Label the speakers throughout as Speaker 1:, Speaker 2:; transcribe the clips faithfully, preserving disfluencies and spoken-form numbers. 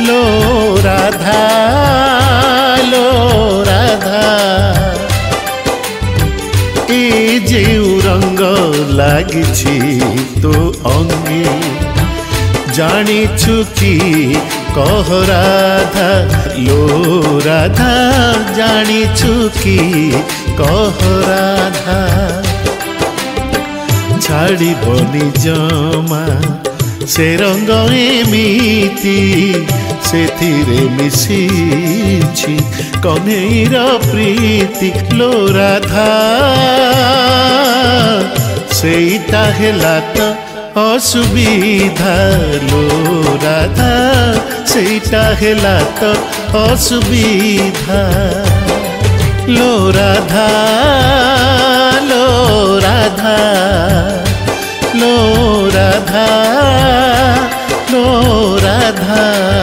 Speaker 1: लो राधा लो राधा ए जेउ रंग लागिछि तो अंगे जानिछु कि कह राधा लो राधा जानिछु कि कह राधा छाड़बनी जमा से रंग एमिति सेथिरे मिशिछि कन्हैर प्रीति लो राधा सेइटा हेला तो असुविधा लो राधा सेइटा हेला तो असुविधा लो राधा लो राधा लो राधा लो राधा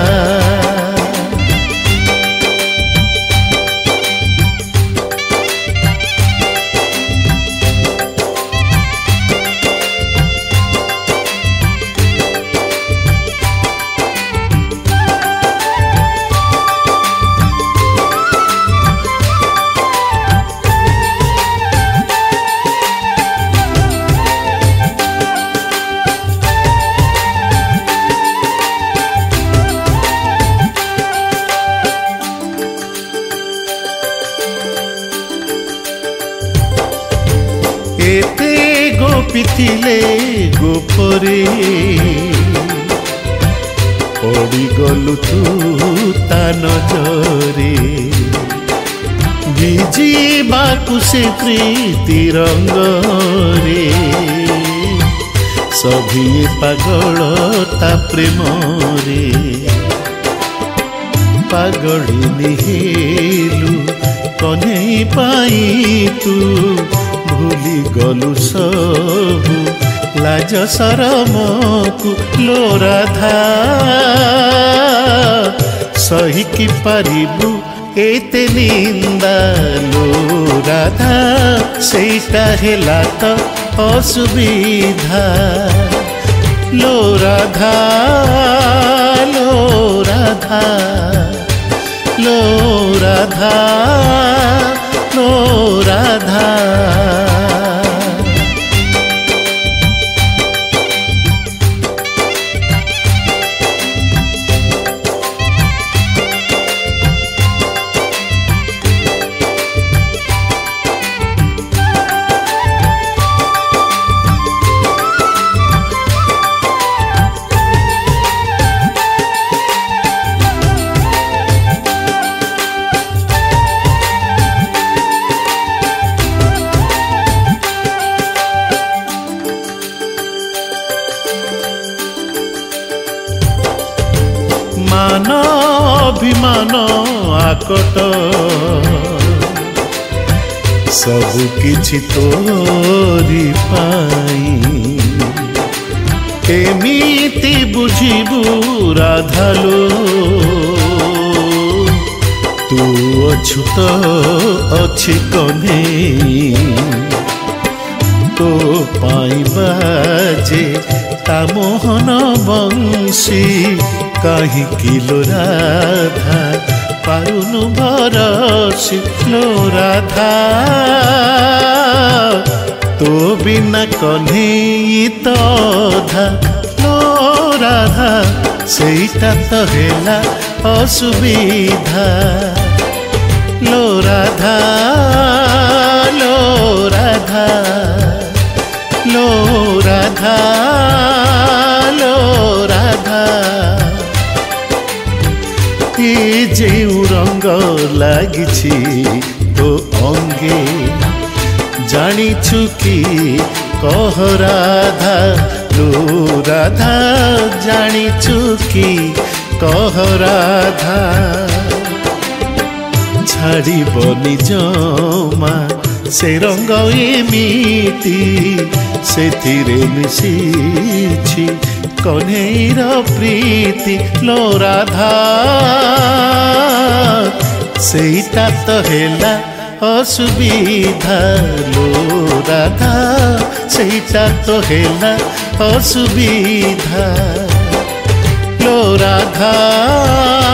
Speaker 1: एते गोपी थिले गोपरे पड़ी गलु तू ता नजरे भिजिबाकु से प्रीति रंगरे सभी पागल ता प्रेम रे पागलिनी हेलु कन्हई पाई तू भूली गलु सबु लाज शरमकु लो राधा सही कि पारिबु एते निंदा लो राधा सेइटा हेला तो असुविधा लो राधा लो राधा लो राधा लो राधा मान अभिमान आकट सबु किछि तोरी पाई एमिति बुझिबु राधालो तू अछुत अछि कन्हई तो पाइबा जे ता मोहन बंशी कहीं किलो राधा पारुनु भरसी लो राधा तो बिना कन्हई तो धा लो राधा सेइटा तो हेला असुविधा लो राधा लो राधा लो राधा लो राधा ए जेउ रंग लागिछि तो अंगे जानिछु कि कह राधा लो राधा जानिछु कि कह राधा छाड़बनी जमा से रंग एमिति सेथिरे मिशिछि कन्हैर प्रीति लो राधा सेइटा तो हेला असुविधा लो राधा सेइटा तो हेला असुविधा लो ରାଧା